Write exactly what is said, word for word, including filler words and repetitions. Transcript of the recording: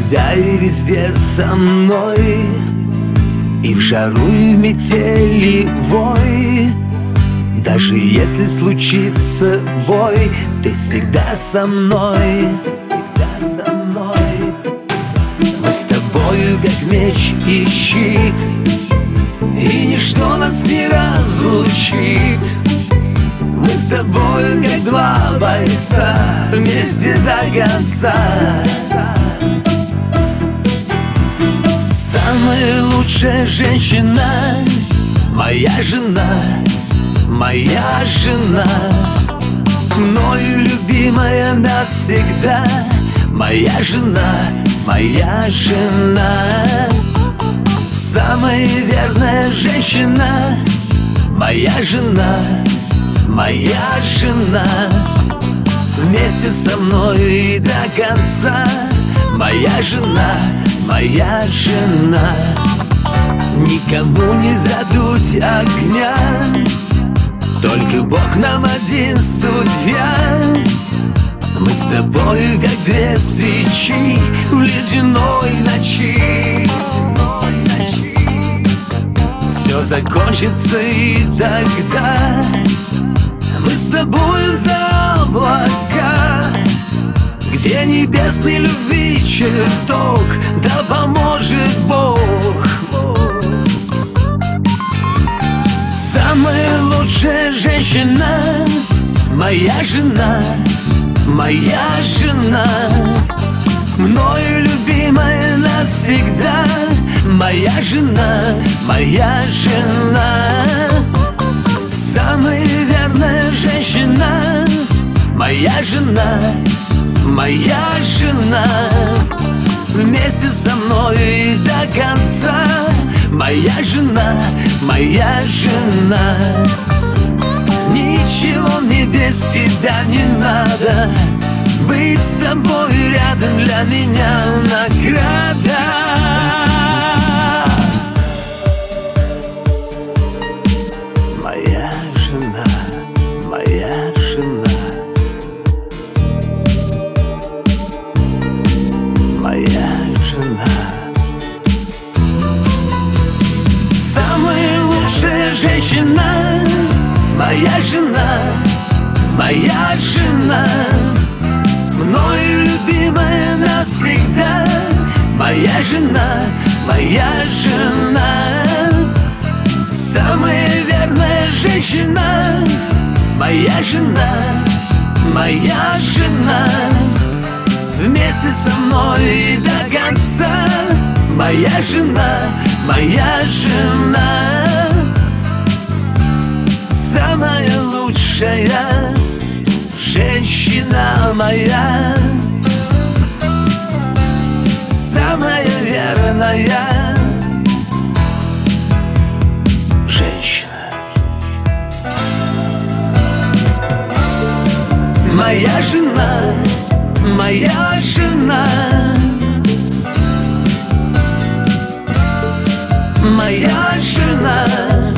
всегда и везде со мной, и в жару, и в метели вой. Даже если случится бой, ты всегда со мной, всегда со мной. Мы с тобою как меч и щит, и ничто нас не разлучит. Мы с тобою как два бойца, вместе до конца. Самая лучшая женщина, моя жена, моя жена, мною любимая навсегда. Моя жена, моя жена, самая верная женщина. Моя жена, моя жена, вместе со мной и до конца. Моя жена, моя жена, никому не задуть огня, только Бог нам один судья. Мы с тобою как две свечи в ледяной ночи. Все закончится, и тогда мы с тобою за облака, где небесной любви чертог, да поможет Бог. Самая лучшая женщина, моя жена, моя жена, мною любимая навсегда. Моя жена, моя жена, самая верная женщина. Моя жена, моя жена, вместе со мной и до конца. Моя жена, моя жена, ничего мне без тебя не надо. Быть с тобой рядом для меня награда. Моя жена, моя жена, моя жена, самая лучшая женщина. Моя жена, моя жена, мною любимая навсегда. Моя жена, моя жена, самая верная женщина. Моя жена, моя жена, вместе со мной и до конца. Моя жена, моя жена, самая лучшая женщина моя, самая верная женщина. Моя жена, моя жена, моя жена,